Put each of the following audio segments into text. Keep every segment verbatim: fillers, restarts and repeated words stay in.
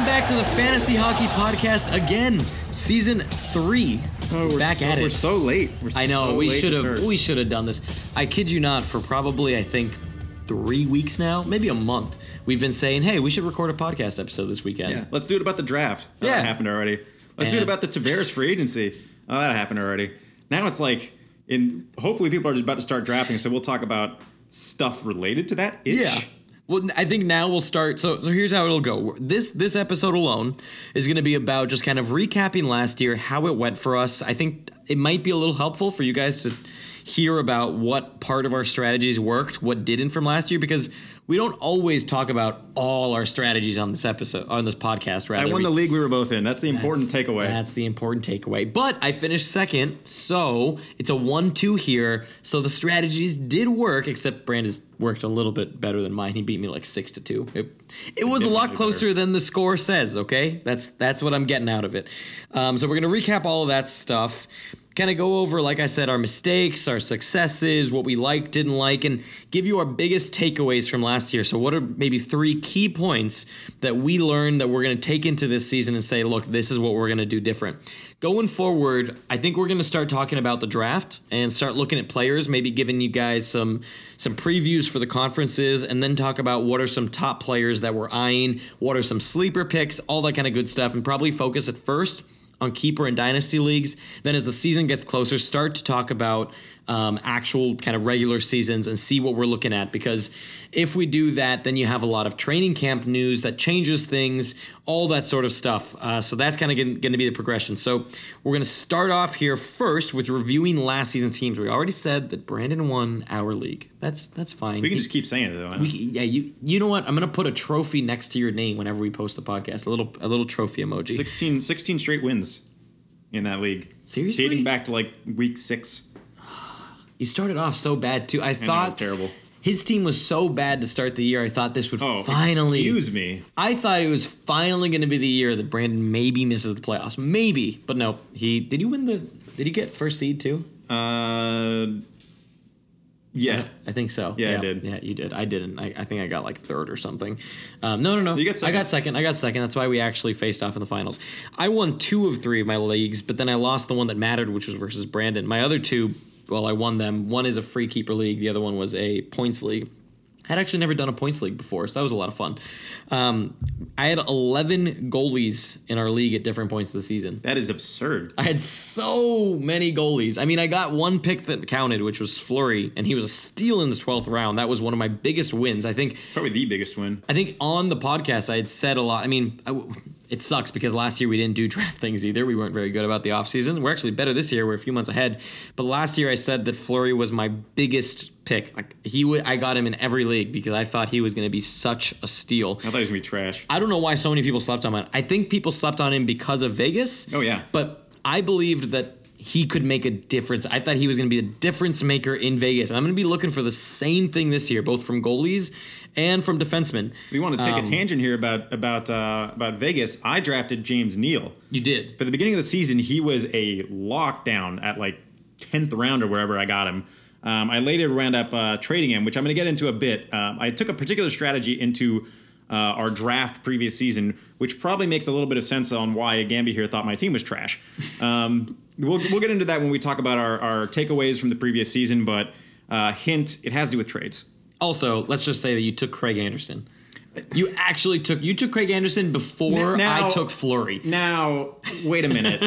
back to the Fantasy Hockey Podcast again, season three. Oh, we're back so, at it. We're so late. We're I know so we late should to have start. we should have done this. I kid you not, for probably I think three weeks now, maybe a month. We've been saying, hey, we should record a podcast episode this weekend. Yeah, let's do it about the draft. Oh, Yeah. that happened already. Let's do And- it about the Tavares free agency. Oh, that happened already. Now it's like, in hopefully people are just about to start drafting, so we'll talk about stuff related to that. Yeah. Well, I think now we'll start. So, so here's how it'll go. This this episode alone is going to be about just kind of recapping last year, how it went for us. I think it might be a little helpful for you guys to hear about what part of our strategies worked, what didn't from last year, because we don't always talk about all our strategies on this episode, on this podcast. Rather, I won we, the league we were both in. That's the important That's- takeaway. That's the important takeaway. But I finished second, so it's a one two here. So the strategies did work, except Brandon's worked a little bit better than mine. He beat me like six to two. It, it was a lot Significantly closer better. than the score says. Okay, that's that's what I'm getting out of it. Um, so we're gonna recap all of that stuff. Kind of go over, like I said, our mistakes, our successes, what we liked, didn't like, and give you our biggest takeaways from last year. So what are maybe three key points that we learned that we're going to take into this season and say, look, this is what we're going to do different. Going forward, I think we're going to start talking about the draft and start looking at players, maybe giving you guys some some previews for the conferences, and then talk about what are some top players that we're eyeing, what are some sleeper picks, all that kind of good stuff, and probably focus at first on keeper and dynasty leagues. Then as the season gets closer, start to talk about um, actual kind of regular seasons and see what we're looking at. Because if we do that, then you have a lot of training camp news that changes things, all that sort of stuff. Uh, so that's kind of going to be the progression. So we're going to start off here first with reviewing last season's teams. We already said that Brandon won our league. That's that's fine. we can He- just keep saying it, though. huh? we, yeah, you you know what? I'm gonna put a trophy next to your name whenever we post the podcast. A little a little trophy emoji. sixteen, sixteen straight wins in that league. Seriously? Dating back to like week six. You started off so bad too. I I know, thought it's terrible. his team was so bad to start the year. I thought this would Oh, finally. excuse me. I thought it was finally going to be the year that Brandon maybe misses the playoffs. Maybe, but no. He did. You win the? Did he get first seed too? Uh, yeah. I think so. Yeah, I did. Yeah, you did. I didn't. I, I think I got like third or something. Um, no, no, no. You got I second. got second. I got second. That's why we actually faced off in the finals. I won two of three of my leagues, but then I lost the one that mattered, which was versus Brandon. My other two, well, I won them. One is a free keeper league. The other one was a points league. I had actually never done a points league before, so that was a lot of fun. Um, I had eleven goalies in our league at different points of the season. That is absurd. I had so many goalies. I mean, I got one pick that counted, which was Fleury, and he was a steal in the twelfth round. That was one of my biggest wins. I think Probably the biggest win. I think on the podcast I had said a lot. I mean, I w it sucks because last year we didn't do draft things either. We weren't very good about the offseason. We're actually better this year. We're a few months ahead. But last year I said that Fleury was my biggest pick. Like he w- I got him in every league because I thought he was going to be such a steal. I thought he was going to be trash. I don't know why so many people slept on him. I think people slept on him because of Vegas. Oh, yeah. But I believed that he could make a difference. I thought he was going to be a difference maker in Vegas. And I'm going to be looking for the same thing this year, both from goalies and from defensemen. We want to take Um, a tangent here about about uh, about Vegas. I drafted James Neal. You did. For the beginning of the season, he was a lockdown at like tenth round or wherever I got him. Um, I later wound up uh, trading him, which I'm going to get into a bit. Um, I took a particular strategy into uh, our draft previous season, which probably makes a little bit of sense on why Gamby here thought my team was trash. Um, we'll, we'll get into that when we talk about our, our takeaways from the previous season, but uh, hint, it has to do with trades. Also, let's just say that you took Craig Anderson. You actually took you took Craig Anderson before Now- I took Fleury. Now, wait a minute.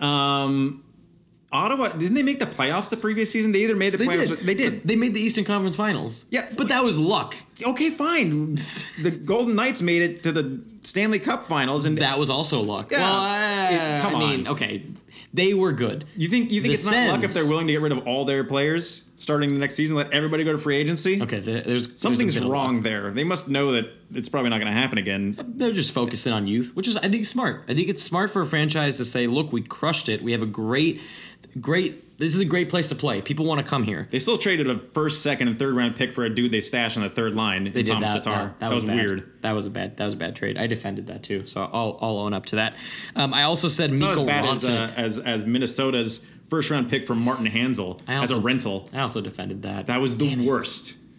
um, Ottawa, didn't they make the playoffs the previous season? They either made the They playoffs. did. They did. They made the Eastern Conference Finals. Yeah, but that was luck. Okay, fine. The Golden Knights made it to the Stanley Cup Finals, and That was also luck. Yeah, well, uh, it- come I mean, on. okay, they were good. you think you think The it's not luck if Sens- they're willing to get rid of all their players starting the next season, let everybody go to free agency? Okay, there- there's there's a Something's bit of wrong luck. there. They must know that it's probably not going to happen again. They're just focusing on youth, which is I think smart. I think it's smart for a franchise to say, "Look, we crushed it. We have a great, great. This is a great place to play. People want to come here." They still traded a first, second, and third round pick for a dude they stashed on the third line. They did Thomas that. Tatar. That, that was, bad. weird. That was a bad. That was a bad trade. I defended that too, so I'll I'll own up to that. Um, I also said It's not Mikko as bad as, Ronson. uh, as as Minnesota's first round pick for Martin Hansel I as also- a rental. I also defended that. That was the Damn it. worst.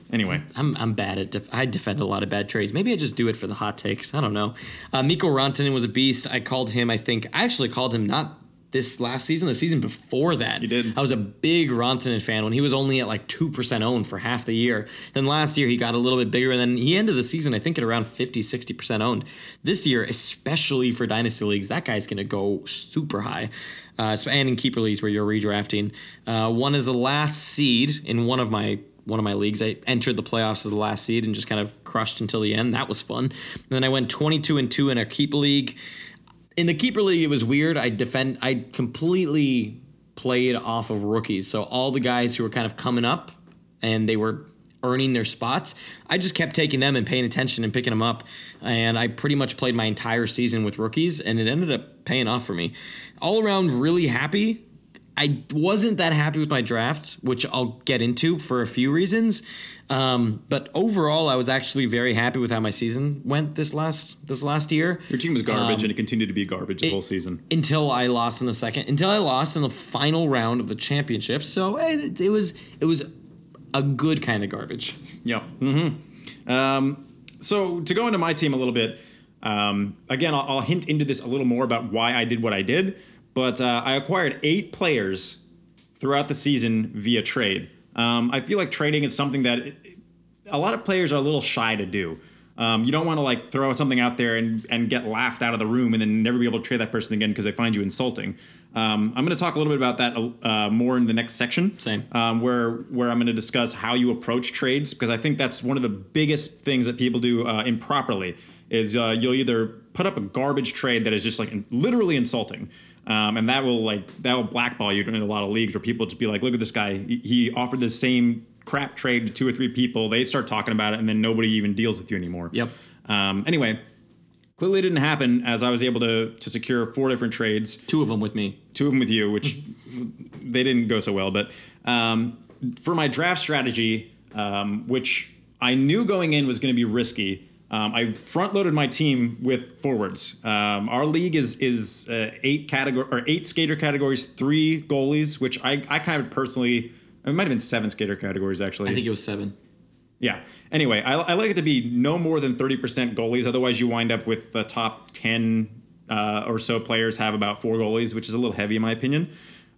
Anyway, I'm I'm bad at def- I defend a lot of bad trades. Maybe I just do it for the hot takes. I don't know. Uh, Mikko Rantanen was a beast. I called him. I think I actually called him not this last season, the season before that. You did. I was a big Rantanen fan when he was only at like two percent owned for half the year. Then last year he got a little bit bigger, and then he ended the season I think at around fifty, sixty percent owned. This year, especially for dynasty leagues, that guy's going to go super high. Uh, and in keeper leagues where you're redrafting. Uh, one is the last seed in one of my one of my leagues. I entered the playoffs as the last seed and just kind of crushed until the end. That was fun. And then I went twenty-two and two in a keeper league. In the keeper league, it was weird. I defend. I completely played off of rookies. So all the guys who were kind of coming up and they were earning their spots, I just kept taking them and paying attention and picking them up. And I pretty much played my entire season with rookies, and it ended up paying off for me. All around, really happy. I wasn't that happy with my draft, which I'll get into for a few reasons. Um, but overall, I was actually very happy with how my season went this last this last year. Your team was garbage, Um, and it continued to be garbage the it- whole season. Until I lost in the second, until I lost in the final round of the championship. So it, it was it was a good kind of garbage. Yep. Mm-hmm. Um, so to go into my team a little bit, um, again, I'll, I'll hint into this a little more about why I did what I did. But uh, I acquired eight players throughout the season via trade. Um, I feel like trading is something that it, a lot of players are a little shy to do. Um, you don't want to like throw something out there and, and get laughed out of the room and then never be able to trade that person again because they find you insulting. Um, I'm going to talk a little bit about that uh, more in the next section. Same. Um, where where I'm going to discuss how you approach trades, because I think that's one of the biggest things that people do uh, improperly is uh, you'll either put up a garbage trade that is just like literally insulting. Um, and that will like that will blackball you in a lot of leagues where people just be like, look at this guy. He, he offered the same crap trade to two or three people. They start talking about it, and then nobody even deals with you anymore. Yep. Um, anyway, clearly it didn't happen, as I was able to to secure four different trades. Two of them with me. Two of them with you, which they didn't go so well. But um, for my draft strategy, um, which I knew going in was going to be risky. Um, I front loaded my team with forwards. Um, our league is is uh, eight category or eight skater categories, three goalies, which I, I kind of personally, it might have been seven skater categories actually. I think it was seven. Yeah. Anyway, I, I like it to be no more than thirty percent goalies. Otherwise, you wind up with the top ten uh, or so players have about four goalies, which is a little heavy in my opinion.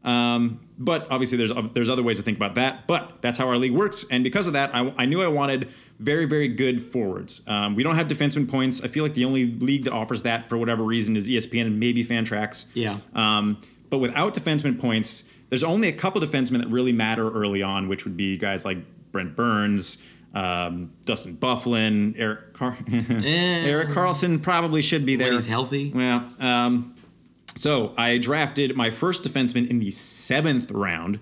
Um, but obviously, there's there's other ways to think about that. But that's how our league works, and because of that, I, I knew I wanted very, very good forwards. Um, we don't have defenseman points. I feel like the only league that offers that for whatever reason is E S P N and maybe Fantrax. Yeah. Um, but without defenseman points, there's only a couple defensemen that really matter early on, which would be guys like Brent Burns, um, Dustin Byfuglien, Eric Car- Eh. Eric Carlson probably should be there. When he's healthy. Well, um, so I drafted my first defenseman in the seventh round.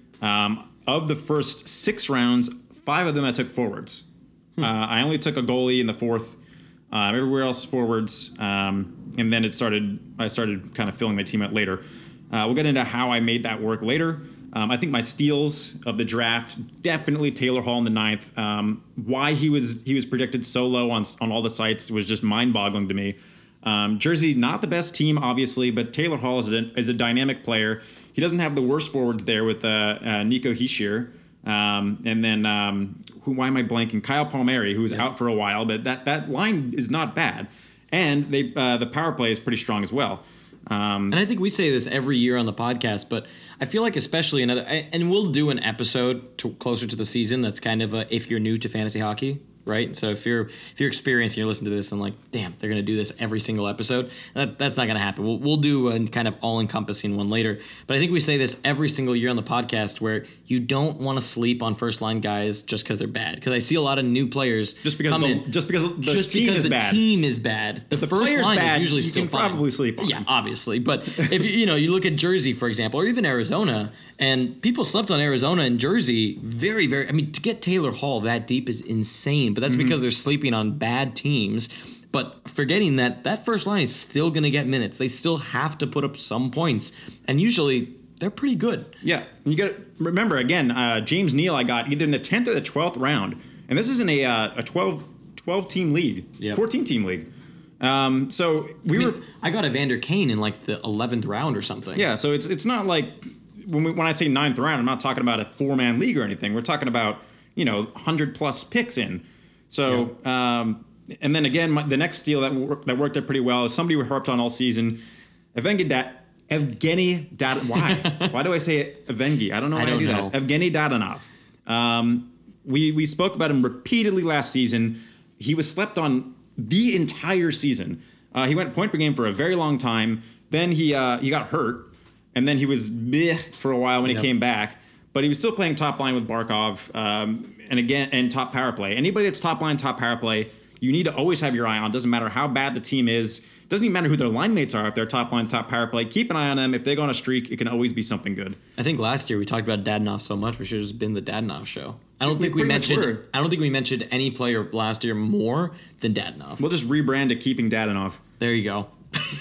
Um, of the first six rounds, five of them I took forwards. Hmm. Uh, I only took a goalie in the fourth. Uh, everywhere else forwards, um, and then it started. I started kind of filling my team out later. Uh, we'll get into how I made that work later. Um, I think my steals of the draft, definitely Taylor Hall in the ninth. Um, why he was he was projected so low on on all the sites was just mind-boggling to me. Um, Jersey, not the best team, obviously, but Taylor Hall is a, is a dynamic player. He doesn't have the worst forwards there with uh, uh, Nico Hischier. Um, and then, um, who? Why am I blanking? Kyle Palmieri, who's yeah. out for a while, but that, that line is not bad. And they uh, the power play is pretty strong as well. Um, and I think we say this every year on the podcast, but I feel like especially another, and we'll do an episode to, closer to the season that's kind of a, if you're new to fantasy hockey, right? So if you're if you're experienced and you're listening to this and like, damn, they're going to do this every single episode, that, that's not going to happen. We'll, we'll do a kind of all-encompassing one later. But I think we say this every single year on the podcast where you don't want to sleep on first-line guys just because they're bad. Because I see a lot of new players just because come the, in. Just because the just team because is the bad. team is bad. The, the first line bad, is usually you still can fine. probably sleep on. Yeah, obviously. But if you, you know, you look at Jersey, for example, or even Arizona, and people slept on Arizona and Jersey very, very, I mean, to get Taylor Hall that deep is insane, but that's mm-hmm. because they're sleeping on bad teams. But forgetting that that first line is still going to get minutes. They still have to put up some points. And usually they're pretty good. Yeah. You got to remember, again, uh, James Neal I got either in the tenth or the twelfth round. And this isn't a uh, a twelve, twelve team league, yep. fourteen team league. Um, so we I mean, were. I got Evander Kane in like the eleventh round or something. Yeah. So it's it's not like when we, when I say ninth round, I'm not talking about a four man league or anything. We're talking about, you know, one hundred plus picks in. So, yeah. um, and then again, my, the next steal that worked, that worked out pretty well is somebody we harped on all season, Evgeny Dat. Evgeny Dad. Why? Why do I say it, Evgeny? I don't know why I, I do know. that. Evgeny Dadonov. Um, we we spoke about him repeatedly last season. He was slept on the entire season. Uh, he went point per game for a very long time. Then he uh, he got hurt, and then he was meh for a while when yep. he came back. But he was still playing top line with Barkov, um, and again, and top power play. Anybody that's top line, top power play, you need to always have your eye on. Doesn't matter how bad the team is. Doesn't even matter who their line mates are. If they're top line, top power play, keep an eye on them. If they go on a streak, it can always be something good. I think last year we talked about Dadonov so much, we should have just been the Dadonov show. I don't we think we mentioned. I don't think we mentioned any player last year more than Dadonov. We'll just rebrand to keeping Dadonov. There you go.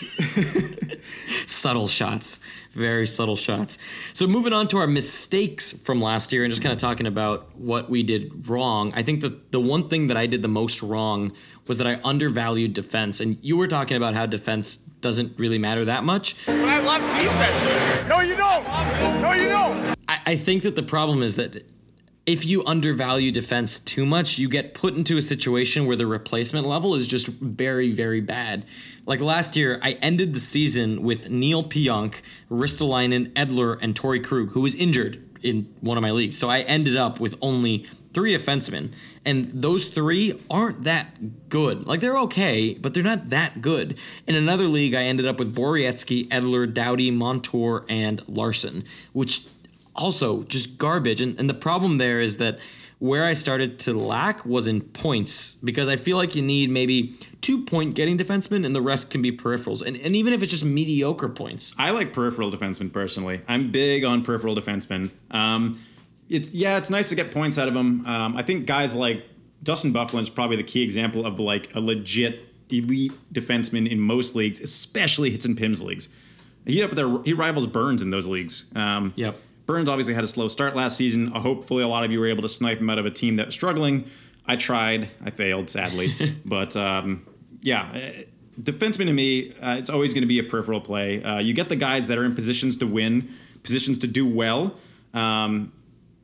Subtle shots, very subtle shots. So moving on to our mistakes from last year and just kind of talking about what we did wrong. I think that the one thing that I did the most wrong was that I undervalued defense. And you were talking about how defense doesn't really matter that much. But I love defense. No, you don't. No, you don't. I, I think that the problem is that if you undervalue defense too much, you get put into a situation where the replacement level is just very, very bad. Like last year, I ended the season with Neil Pionk, Ristolainen, Edler, and Torrey Krug, who was injured in one of my leagues. So I ended up with only three defensemen, and those three aren't that good. Like, they're okay, but they're not that good. In another league, I ended up with Borowiecki, Edler, Doughty, Montour, and Larson, which also just garbage. And, and the problem there is that where I started to lack was in points, because I feel like you need maybe two point getting defensemen and the rest can be peripherals. And, and even if it's just mediocre points. I like peripheral defensemen personally. I'm big on peripheral defensemen. Um, it's yeah, it's nice to get points out of them. Um, I think guys like Dustin Byfuglien is probably the key example of like a legit elite defenseman in most leagues, especially hits and Pims leagues. He up there, he rivals Burns in those leagues. Um, yep. Burns obviously had a slow start last season. Uh, hopefully a lot of you were able to snipe him out of a team that was struggling. I tried. I failed, sadly. but, um, yeah, uh, defenseman to me, uh, it's always going to be a peripheral play. Uh, you get the guys that are in positions to win, positions to do well. Um,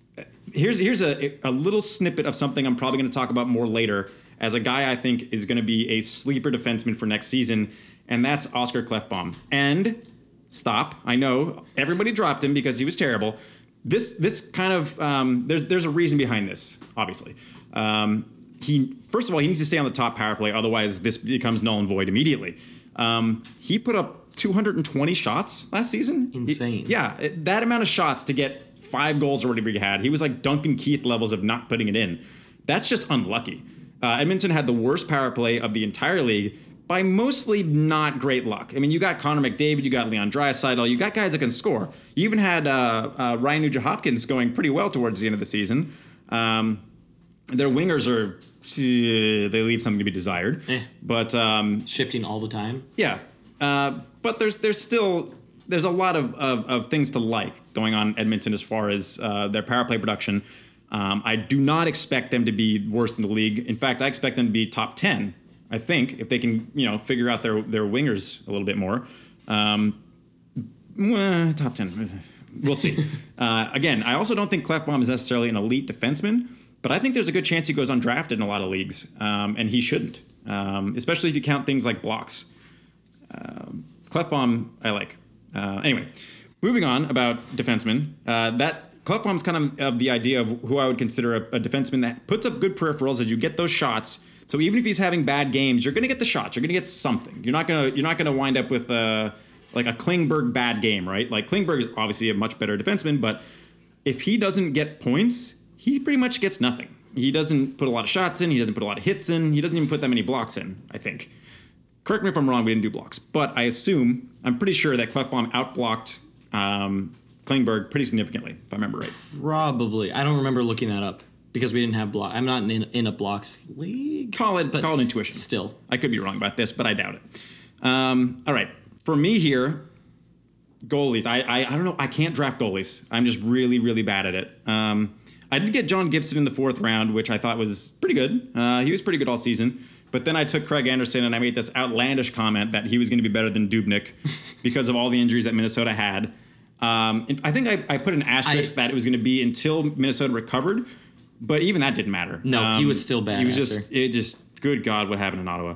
here's here's a, a little snippet of something I'm probably going to talk about more later as a guy I think is going to be a sleeper defenseman for next season, and that's Oscar Klefbom. And... Stop. I know everybody dropped him because he was terrible. This this kind of um, there's there's a reason behind this. Obviously, um, he first of all he needs to stay on the top power play. Otherwise, this becomes null and void immediately. Um, he put up two hundred twenty shots last season. Insane. He, yeah, that amount of shots to get five goals or whatever he had. He was like Duncan Keith levels of not putting it in. That's just unlucky. Uh, Edmonton had the worst power play of the entire league, by mostly not great luck. I mean, you got Connor McDavid, you got Leon Draisaitl, you got guys that can score. You even had uh, uh, Ryan Nugent-Hopkins going pretty well towards the end of the season. Um, their wingers are, uh, they leave something to be desired. Eh. But um, shifting all the time. Yeah, uh, but there's there's still there's a lot of, of, of things to like going on in Edmonton as far as uh, their power play production. Um, I do not expect them to be worst in the league. In fact, I expect them to be top ten. I think if they can, you know, figure out their their wingers a little bit more, um, well, top ten, we'll see. uh, again, I also don't think Klefbom is necessarily an elite defenseman, but I think there's a good chance he goes undrafted in a lot of leagues, um, and he shouldn't, um, especially if you count things like blocks. Um, Klefbom, I like. Uh, anyway, moving on about defensemen, uh, that Klefbom's kind of, of the idea of who I would consider a, a defenseman that puts up good peripherals as you get those shots. So even if he's having bad games, you're going to get the shots. You're going to get something. You're not going to you're not going to wind up with a, like a Klingberg bad game, right? Like Klingberg is obviously a much better defenseman, but if he doesn't get points, he pretty much gets nothing. He doesn't put a lot of shots in. He doesn't put a lot of hits in. He doesn't even put that many blocks in, I think. Correct me if I'm wrong, we didn't do blocks. But I assume, I'm pretty sure that Klefbom outblocked um, Klingberg pretty significantly, if I remember right. Probably. I don't remember looking that up. Because we didn't have block. I'm not in, in a blocks league. Call it, call it intuition. Still. I could be wrong about this, but I doubt it. Um, all right. For me here, goalies. I, I I don't know. I can't draft goalies. I'm just really, really bad at it. Um, I did get John Gibson in the fourth round, which I thought was pretty good. Uh, he was pretty good all season. But then I took Craig Anderson and I made this outlandish comment that he was going to be better than Dubnyk because of all the injuries that Minnesota had. Um, I think I, I put an asterisk I, that it was going to be until Minnesota recovered. but even that didn't matter. No, um, he was still bad. He was after. just, it just, good God, what happened in Ottawa?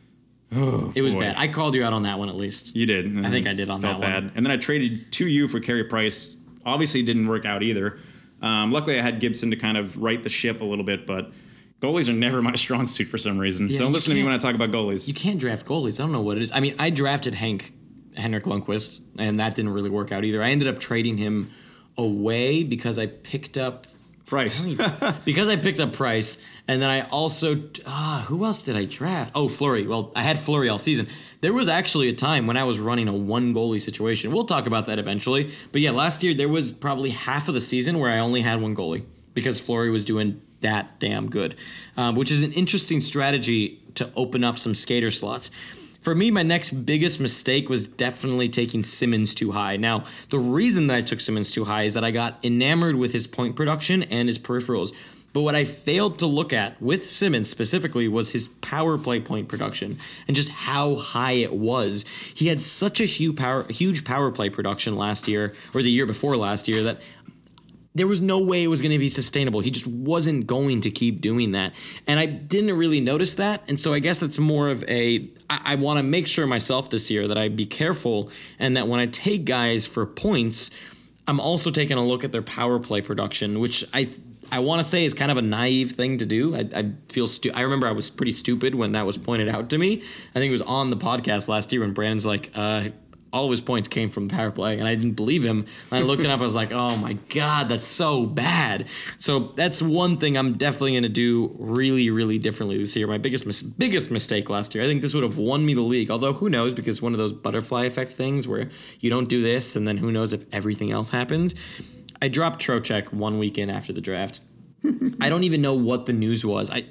Oh, it was boy. bad. I called you out on that one at least. You did. I think I did on felt that bad. one. And then I traded to you for Carey Price. Obviously, didn't work out either. Um, luckily, I had Gibson to kind of right the ship a little bit, but goalies are never my strong suit for some reason. Yeah, Don't listen to me can't- when I talk about goalies. You can't draft goalies. I don't know what it is. I mean, I drafted Hank Henrik Lundqvist, and that didn't really work out either. I ended up trading him away because I picked up Price. because I picked up Price, and then I also ah who else did I draft? Oh, Fleury. Well, I had Fleury all season. There was actually a time when I was running a one goalie situation. We'll talk about that eventually. But yeah, last year there was probably half of the season where I only had one goalie because Fleury was doing that damn good, um, which is an interesting strategy to open up some skater slots. For me, my next biggest mistake was definitely taking Simmons too high. Now, the reason that I took Simmons too high is that I got enamored with his point production and his peripherals. But what I failed to look at with Simmons specifically was his power play point production and just how high it was. He had such a huge power, huge power play production last year, or the year before last year, that there was no way it was going to be sustainable. He just wasn't going to keep doing that. And I didn't really notice that. And so I guess that's more of a, I, I want to make sure myself this year that I be careful and that when I take guys for points, I'm also taking a look at their power play production, which I I want to say is kind of a naive thing to do. I, I feel stu- I remember I was pretty stupid when that was pointed out to me. I think it was on the podcast last year when Brandon's like, uh, all of his points came from the power play, and I didn't believe him. And I looked it up, I was like, oh my God, that's so bad. So that's one thing I'm definitely going to do really, really differently this year. My biggest mis- biggest mistake last year. I think this would have won me the league, although who knows, because one of those butterfly effect things where you don't do this, and then who knows if everything else happens. I dropped Trocheck one weekend after the draft. I don't even know what the news was. I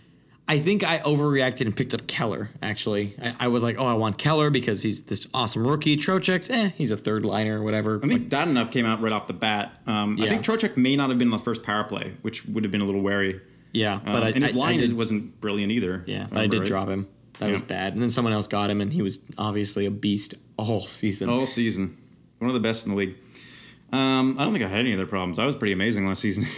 I think I overreacted and picked up Keller, actually. I, I was like, oh, I want Keller because he's this awesome rookie. Trocheck's, eh, he's a third liner or whatever. I think Dadonov came out right off the bat. Um, Yeah. I think Trocheck may not have been the first power play, which would have been a little wary. Yeah, Um, but I, and his I, line I did, wasn't brilliant either. yeah, if but I remember did right. drop him. That Yeah. was bad. And then someone else got him, and he was obviously a beast all season. All season. One of the best in the league. Um, I don't think I had any other problems. I was pretty amazing last season.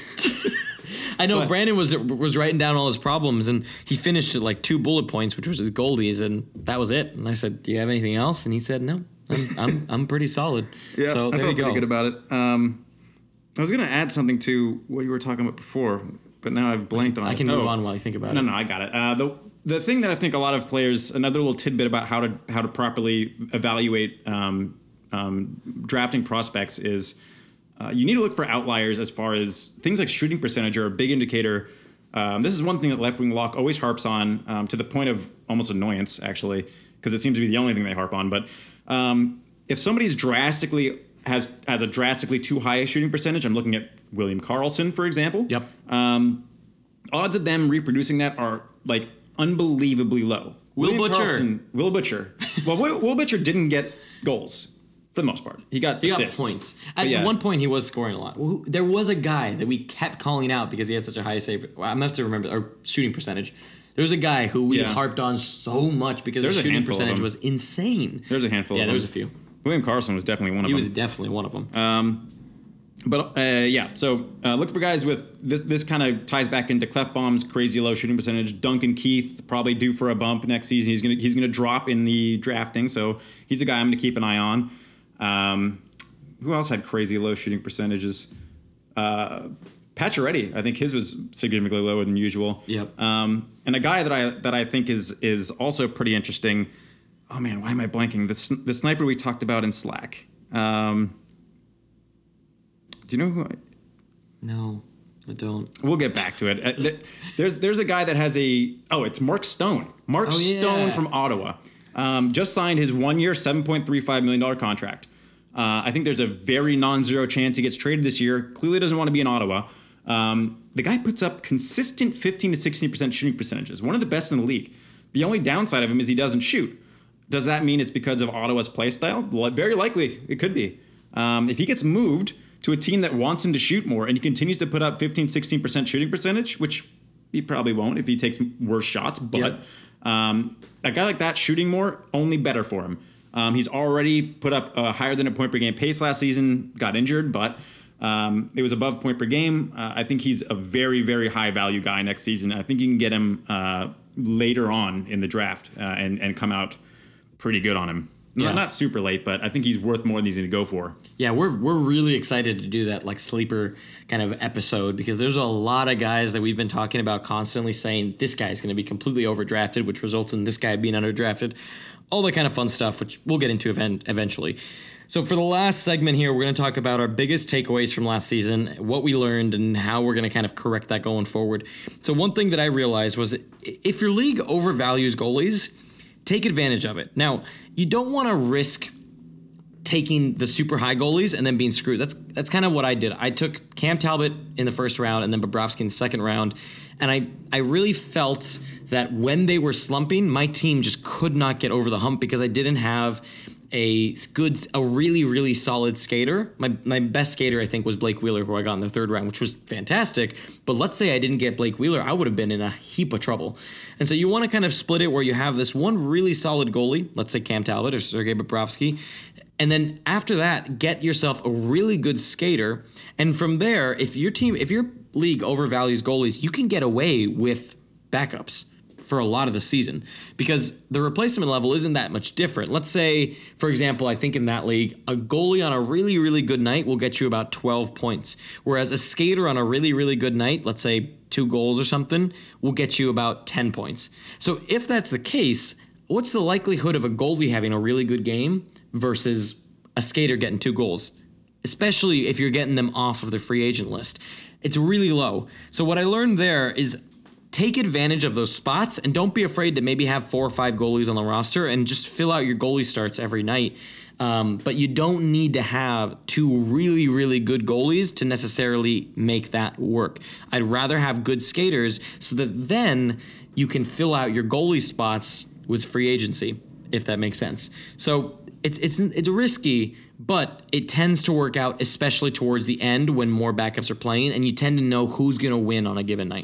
I know but- Brandon was was writing down all his problems, and he finished at like two bullet points, which was his goalies, and that was it. And I said, "Do you have anything else?" And he said, "No, I'm I'm, I'm pretty solid." Yeah, so I there felt you go. pretty good about it. Um, I was going to add something to what you were talking about before, but now I've blanked on it. I can move Oh. on while you think about No, it. no, I got it. Uh, the the thing that I think a lot of players, another little tidbit about how to how to properly evaluate um, um, drafting prospects is uh, you need to look for outliers as far as things like shooting percentage are a big indicator. Um, this is one thing that Left Wing Lock always harps on, um, to the point of almost annoyance, actually, because it seems to be the only thing they harp on. But um, if somebody's drastically has has a drastically too high a shooting percentage, I'm looking at William Karlsson, for example. Yep. Um, odds of them reproducing that are like unbelievably low. Will William Butcher. Karlsson- Will Butcher. Well, Will, Will Butcher didn't get goals for the most part. He got He got assists. points. But At yeah. one point, he was scoring a lot. Who- There was a guy that we kept calling out because he had such a high save. Well, I'm gonna have to remember or shooting percentage. There was a guy who we Yeah. harped on so much because There's a his shooting handful of percentage them. was insane. There's a handful Yeah, of there them. was a few. William Karlsson was definitely one of He them. was definitely one of them. But uh, yeah, so uh, look for guys with this. This kind of ties back into Clefbaum's crazy low shooting percentage. Duncan Keith probably due for a bump next season. He's gonna he's gonna drop in the drafting, so he's a guy I'm gonna keep an eye on. Um, who else had crazy low shooting percentages? Uh, Pacioretty, I think his was significantly lower than usual. Yep. Um, and a guy that I that I think is is also pretty interesting. Oh man, why am I blanking? The sn- the sniper we talked about in Slack. Um, do you know who? I, No, I don't. We'll get back to it. Uh, th- there's there's a guy that has a oh, it's Mark Stone. Mark Oh, yeah. Stone from Ottawa um, just signed his one-year, seven point three five million dollar contract. Uh, I think there's a very non-zero chance he gets traded this year. Clearly doesn't want to be in Ottawa. Um, the guy puts up consistent fifteen to sixteen percent shooting percentages, one of the best in the league. The only downside of him is he doesn't shoot. Does that mean it's because of Ottawa's play style? Well, very likely it could be. Um, if he gets moved to a team that wants him to shoot more and he continues to put up fifteen, sixteen percent shooting percentage, which he probably won't if he takes worse shots, but Yep. um, a guy like that shooting more, only better for him. Um, he's already put up a higher than a point per game pace last season, got injured, but Um, it was above point per game. Uh, I think he's a very, very high value guy next season. I think you can get him uh, later on in the draft uh, and, and come out pretty good on him. Yeah. Not, not super late, but I think he's worth more than he's going to go for. Yeah, we're we're really excited to do that like sleeper kind of episode because there's a lot of guys that we've been talking about constantly saying this guy's going to be completely overdrafted, which results in this guy being underdrafted. All that kind of fun stuff, which we'll get into event eventually. So for the last segment here, we're going to talk about our biggest takeaways from last season, what we learned, and how we're going to kind of correct that going forward. So one thing that I realized was that if your league overvalues goalies, take advantage of it. Now, you don't want to risk taking the super high goalies and then being screwed. That's that's kind of what I did. I took Cam Talbot in the first round and then Bobrovsky in the second round. And I, I really felt that when they were slumping, my team just could not get over the hump because I didn't have a good, a really, really solid skater. My my best skater, I think, was Blake Wheeler, who I got in the third round, which was fantastic. But let's say I didn't get Blake Wheeler, I would have been in a heap of trouble. And so you want to kind of split it where you have this one really solid goalie, let's say Cam Talbot or Sergei Bobrovsky, and then after that, get yourself a really good skater. And from there, if your team, if your league overvalues goalies, you can get away with backups for a lot of the season because the replacement level isn't that much different. Let's say, for example, I think in that league, a goalie on a really, really good night will get you about twelve points, whereas a skater on a really, really good night, let's say two goals or something, will get you about ten points. So if that's the case, what's the likelihood of a goalie having a really good game versus a skater getting two goals, especially if you're getting them off of the free agent list? It's really low. So what I learned there is take advantage of those spots and don't be afraid to maybe have four or five goalies on the roster and just fill out your goalie starts every night. Um, but you don't need to have two really, really good goalies to necessarily make that work. I'd rather have good skaters so that then you can fill out your goalie spots with free agency, if that makes sense. So it's it's it's risky, but it tends to work out, especially towards the end when more backups are playing, and you tend to know who's going to win on a given night.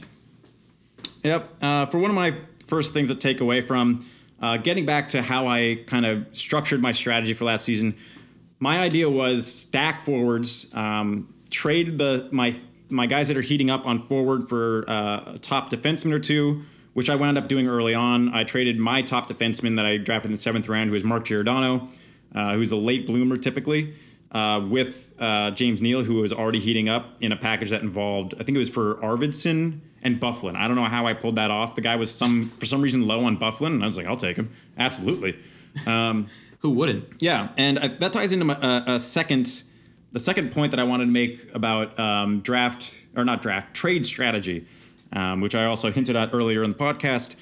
Yep. Uh, for one of my first things to take away from uh, getting back to how I kind of structured my strategy for last season, my idea was stack forwards, um, trade the my my guys that are heating up on forward for uh, a top defenseman or two, which I wound up doing early on. I traded my top defenseman that I drafted in the seventh round, who is Mark Giordano, uh, who's a late bloomer typically, uh, with uh, James Neal, who was already heating up in a package that involved, I think it was for Arvidsson and Bufflin. I don't know how I pulled that off. The guy was some for some reason low on Bufflin, and I was like, I'll take him. Absolutely. Um, Who wouldn't? Yeah, and I, that ties into my, uh, a second, the second point that I wanted to make about um, draft, or not draft, trade strategy, um, which I also hinted at earlier in the podcast.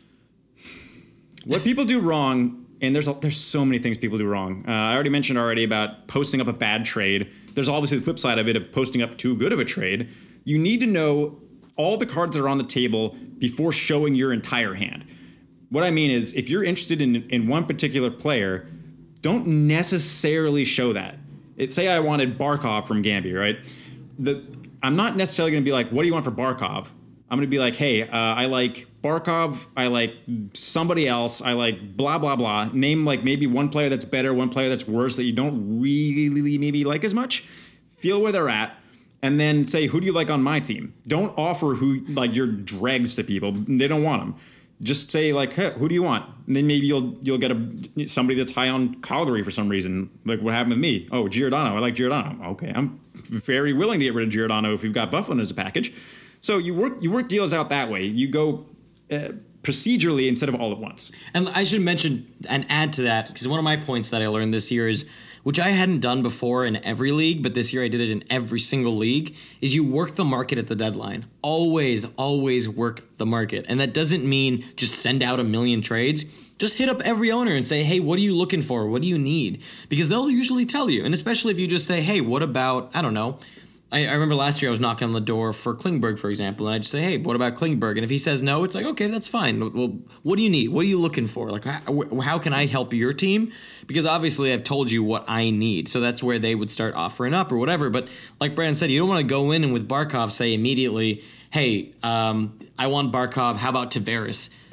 What people do wrong, and there's a, there's so many things people do wrong. Uh, I already mentioned already about posting up a bad trade. There's obviously the flip side of it of posting up too good of a trade. You need to know all the cards that are on the table before showing your entire hand. What I mean is, if you're interested in, in one particular player, don't necessarily show that. It, say I wanted Barkov from Gambia, right? The, I'm not necessarily going to be like, what do you want for Barkov? I'm going to be like, hey, uh, I like Barkov, I like somebody else, I like blah, blah, blah. Name like maybe one player that's better, one player that's worse that you don't really maybe like as much. Feel where they're at. And then say, who do you like on my team? Don't offer who like your dregs to people. They don't want them. Just say like, hey, who do you want? And then maybe you'll you'll get a somebody that's high on Calgary for some reason. Like what happened with me? Oh, Giordano. I like Giordano. Okay, I'm very willing to get rid of Giordano if you've got Bufflin as a package. So you work you work deals out that way. You go uh, procedurally instead of all at once. And I should mention and add to that, because one of my points that I learned this year is, which I hadn't done before in every league, but this year I did it in every single league, is you work the market at the deadline. Always, always work the market. And that doesn't mean just send out a million trades. Just hit up every owner and say, hey, what are you looking for? What do you need? Because they'll usually tell you. And especially if you just say, hey, what about, I don't know, I, I remember last year I was knocking on the door for Klingberg, for example, and I'd just say, hey, what about Klingberg? And if he says no, it's like, okay, that's fine. Well, what do you need? What are you looking for? Like, how, how can I help your team? Because obviously I've told you what I need. So that's where they would start offering up or whatever. But like Brandon said, you don't want to go in and with Barkov say immediately, hey, um, I want Barkov. How about Tavares?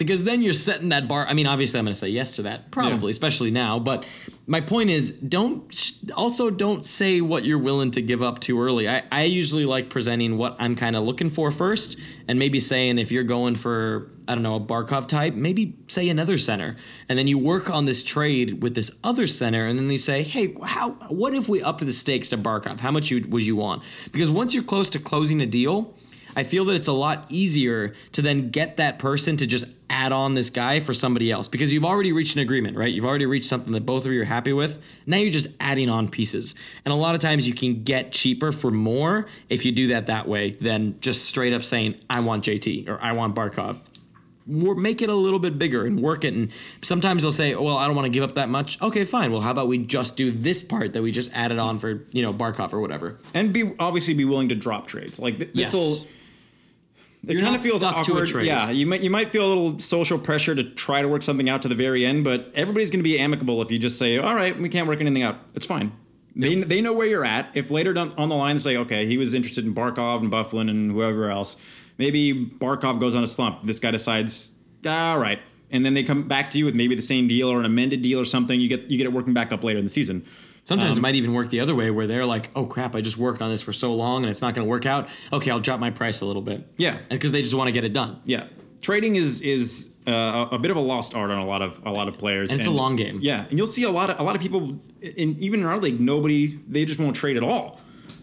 Because then you're setting that bar. I mean, obviously, I'm going to say yes to that, probably, yeah. especially now. But my point is, don't also don't say what you're willing to give up too early. I, I usually like presenting what I'm kind of looking for first, and maybe saying if you're going for, I don't know, a Barkov type, maybe say another center, and then you work on this trade with this other center, and then you say, hey, how? What if we up the stakes to Barkov? How much you, would you want? Because once you're close to closing a deal, I feel that it's a lot easier to then get that person to just add on this guy for somebody else, because you've already reached an agreement, right? You've already reached something that both of you are happy with. Now you're just adding on pieces. And a lot of times you can get cheaper for more if you do that that way than just straight up saying, I want J T or I want Barkov. Make it a little bit bigger and work it. And sometimes they'll say, oh, well, I don't want to give up that much. Okay, fine. Well, how about we just do this part that we just added on for, you know, Barkov or whatever. And be obviously be willing to drop trades. Like th- this will... Yes. It kind of feels awkward. Yeah, you might you might feel a little social pressure to try to work something out to the very end, but everybody's going to be amicable if you just say, all right, we can't work anything out. It's fine. Yep. They they know where you're at. If later down on the line say, okay, he was interested in Barkov and Byfuglien and whoever else, maybe Barkov goes on a slump. This guy decides, all right, and then they come back to you with maybe the same deal or an amended deal or something. You get you get it working back up later in the season. Sometimes um, it might even work the other way where they're like, oh, crap, I just worked on this for so long and it's not going to work out. Okay, I'll drop my price a little bit. Yeah. Because they just want to get it done. Yeah. Trading is is uh, a bit of a lost art on a lot of a lot of players. And it's and, a long game. Yeah. And you'll see a lot of a lot of people, in, even in our league, nobody, they just won't trade at all.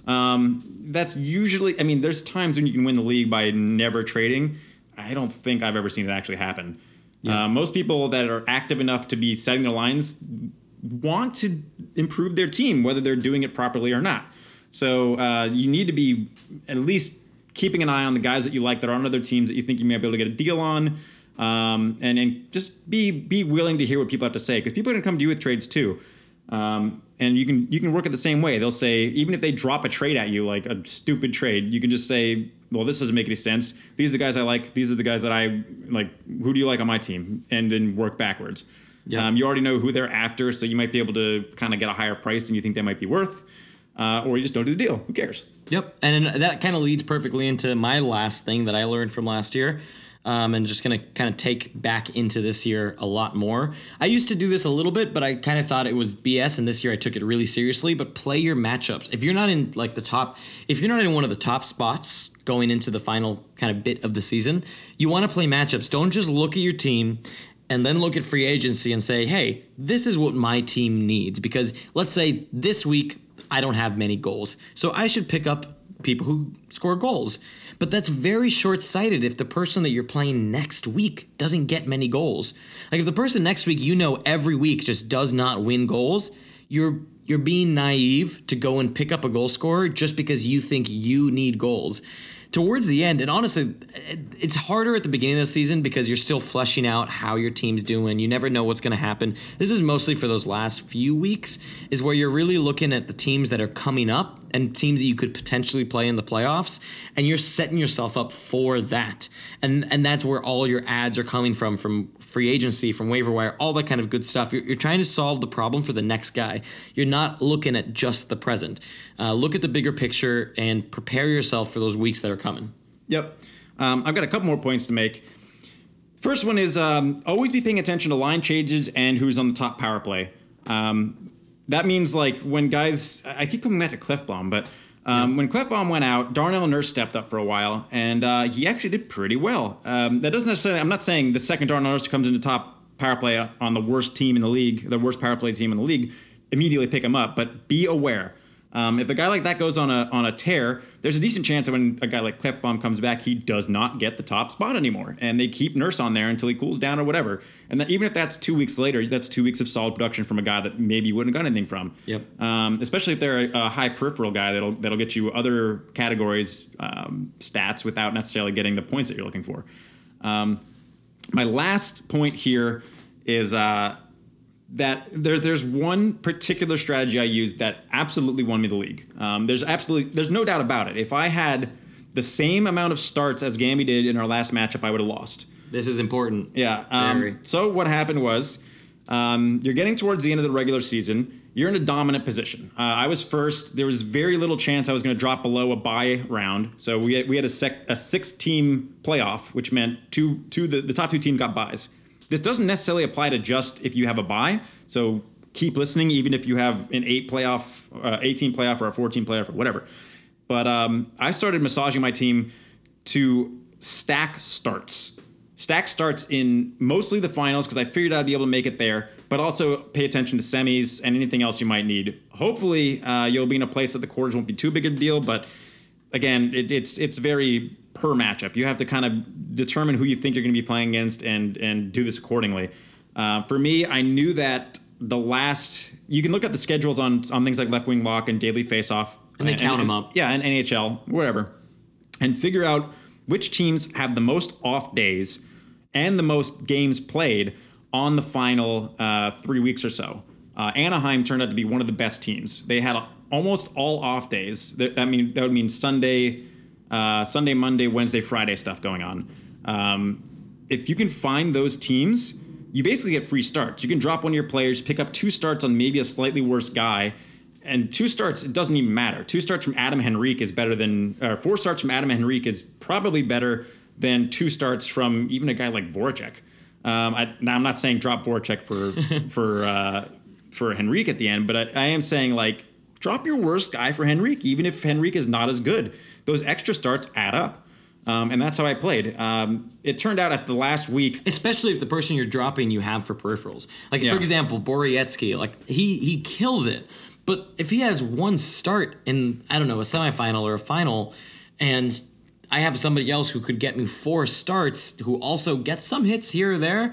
Um, that's usually, I mean, there's times when you can win the league by never trading. I don't think I've ever seen it actually happen. Yeah. Uh, most people that are active enough to be setting their lines want to improve their team, whether they're doing it properly or not. So uh, you need to be at least keeping an eye on the guys that you like that are on other teams that you think you may be able to get a deal on, um, and, and just be be willing to hear what people have to say, because people are going to come to you with trades too. Um, and you can you can work it the same way. They'll say, even if they drop a trade at you, like a stupid trade, you can just say, well, this doesn't make any sense. These are the guys I like. These are the guys that I like. Who do you like on my team? And then work backwards. Yeah. Um, you already know who they're after, so you might be able to kind of get a higher price than you think they might be worth, uh, or you just don't do the deal. Who cares? Yep, and that kind of leads perfectly into my last thing that I learned from last year, um, and just going to kind of take back into this year a lot more. I used to do this a little bit, but I kind of thought it was B S, and this year I took it really seriously. But play your matchups. If you're not in like the top, if you're not in one of the top spots going into the final kind of bit of the season, you want to play matchups. Don't just look at your team and then look at free agency and say, hey, this is what my team needs. Because let's say this week I don't have many goals, so I should pick up people who score goals. But that's very short-sighted if the person that you're playing next week doesn't get many goals. Like if the person next week you know every week just does not win goals, you're you're being naive to go and pick up a goal scorer just because you think you need goals. Towards the end, and honestly, it's harder at the beginning of the season because you're still fleshing out how your team's doing. You never know what's going to happen. This is mostly for those last few weeks, is where you're really looking at the teams that are coming up and teams that you could potentially play in the playoffs, and you're setting yourself up for that. And and that's where all your ads are coming from, from free agency, from waiver wire, all that kind of good stuff. You're, you're trying to solve the problem for the next guy. You're not looking at just the present. Uh, look at the bigger picture and prepare yourself for those weeks that are coming. Yep. Um, I've got a couple more points to make. First one is um, always be paying attention to line changes and who's on the top power play. Um, that means like when guys, I keep coming back to Klefbom, but um, yeah. when Klefbom went out, Darnell Nurse stepped up for a while, and uh, he actually did pretty well. Um, that doesn't necessarily, I'm not saying the second Darnell Nurse comes into top power play on the worst team in the league, the worst power play team in the league, immediately pick him up, but be aware. Um, if a guy like that goes on a on a tear, there's a decent chance that when a guy like Klefbom comes back, he does not get the top spot anymore. And they keep Nurse on there until he cools down or whatever. And then even if that's two weeks later, that's two weeks of solid production from a guy that maybe you wouldn't have got anything from. Yep. Um, especially if they're a, a high peripheral guy that'll that'll get you other categories, um, stats without necessarily getting the points that you're looking for. Um, my last point here is uh, that there, there's one particular strategy I used that absolutely won me the league. Um, there's absolutely, there's no doubt about it. If I had the same amount of starts as Gamby did in our last matchup, I would have lost. This is important. Yeah. Um, so what happened was, um, you're getting towards the end of the regular season. you're in a dominant position. Uh, I was first. There was very little chance I was going to drop below a bye round. So we had, we had a, sec, a six-team playoff, which meant two two the, the top two teams got buys. This doesn't necessarily apply to just if you have a bye. So keep listening, even if you have an eight playoff, uh, eighteen playoff, or a fourteen playoff, or whatever. But um, I started massaging my team to stack starts. Stack starts in mostly the finals because I figured I'd be able to make it there, but also pay attention to semis and anything else you might need. Hopefully, uh, you'll be in a place that the quarters won't be too big a deal, but again, it, it's it's very per matchup. You have to kind of determine who you think you're going to be playing against and and do this accordingly. Uh, for me, I knew that the last you can look at the schedules on on things like Left Wing Lock and Daily Faceoff, and they count and, them up. Yeah, and N H L, whatever, and figure out which teams have the most off days and the most games played on the final uh, three weeks or so. Uh, Anaheim turned out to be one of the best teams. They had a, almost all off days. That, that mean that would mean Sunday, uh, Sunday, Monday, Wednesday, Friday stuff going on. Um, if you can find those teams, you basically get free starts. You can drop one of your players, pick up two starts on maybe a slightly worse guy, and two starts, it doesn't even matter. Two starts from Adam Henrique is better than, or four starts from Adam Henrique is probably better than two starts from even a guy like Voracek. Um, I, now I'm not saying drop Voracek for for uh, for Henrique at the end, but I, I am saying like drop your worst guy for Henrique, even if Henrique is not as good. Those extra starts add up, um, and that's how I played. Um, it turned out at the last week, especially if the person you're dropping you have for peripherals. Like yeah. for example, Borowiecki, like he he kills it, but if he has one start in I don't know a semifinal or a final, and I have somebody else who could get me four starts who also gets some hits here or there,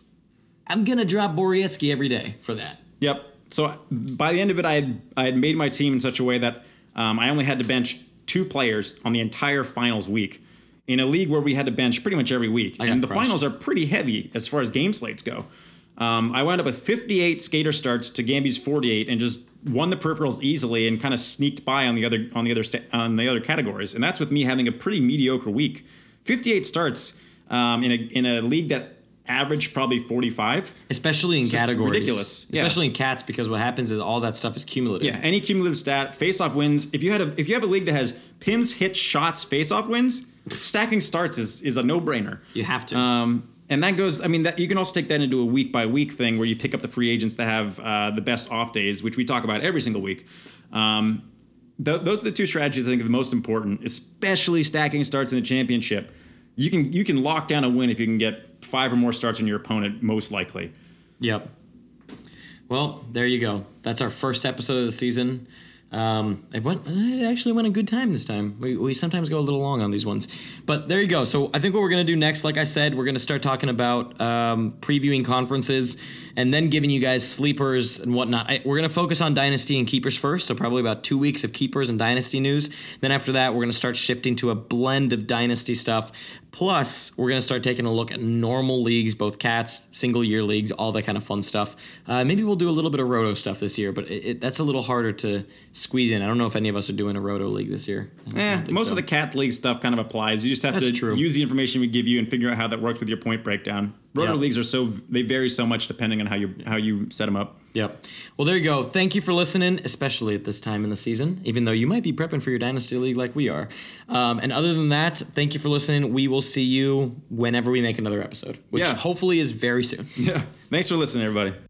I'm going to drop Borowiecki every day for that. Yep. So by the end of it, I had, I had made my team in such a way that um, I only had to bench two players on the entire finals week in a league where we had to bench pretty much every week. And the crushed. finals are pretty heavy as far as game slates go. Um, I wound up with fifty-eight skater starts to Gamby's forty-eight and just won the peripherals easily and kind of sneaked by on the other on the other sta- on the other categories. And that's with me having a pretty mediocre week. fifty-eight starts um, in a in a league that averaged probably forty-five. Especially in categories. Ridiculous. Yeah. Especially in cats, because what happens is all that stuff is cumulative. Yeah, any cumulative stat, face-off wins. If you had a if you have a league that has pims, hits, shots, face-off wins, stacking starts is is a no-brainer. You have to. Um, and that goes. I mean, that you can also take that into a week by week thing where you pick up the free agents that have uh, the best off days, which we talk about every single week. Um, th- those are the two strategies I think are the most important, especially stacking starts in the championship. You can you can lock down a win if you can get five or more starts on your opponent, most likely. Yep. Well, there you go. That's our first episode of the season. Um, it went. It actually went a good time this time. We we sometimes go a little long on these ones, but there you go. So I think what we're gonna do next, like I said, we're gonna start talking about um, previewing conferences and then giving you guys sleepers and whatnot. I, we're gonna focus on dynasty and keepers first, so probably about two weeks of keepers and dynasty news. Then after that, we're gonna start shifting to a blend of dynasty stuff. Plus, we're gonna start taking a look at normal leagues, both cats, single year leagues, all that kind of fun stuff. Uh, maybe we'll do a little bit of roto stuff this year, but it, it, that's a little harder to squeeze in. I don't know if any of us are doing a roto league this year. Eh, most so. of the cat league stuff kind of applies. You just have That's to true. use the information we give you and figure out how that works with your point breakdown. Roto Yep. leagues are so they vary so much depending on how you how you set them up. Yep. Well, there you go. Thank you for listening, especially at this time in the season, even though you might be prepping for your Dynasty League like we are. Um, and other than that, thank you for listening. We will see you whenever we make another episode, which Yeah. hopefully is very soon. Yeah. Thanks for listening, everybody.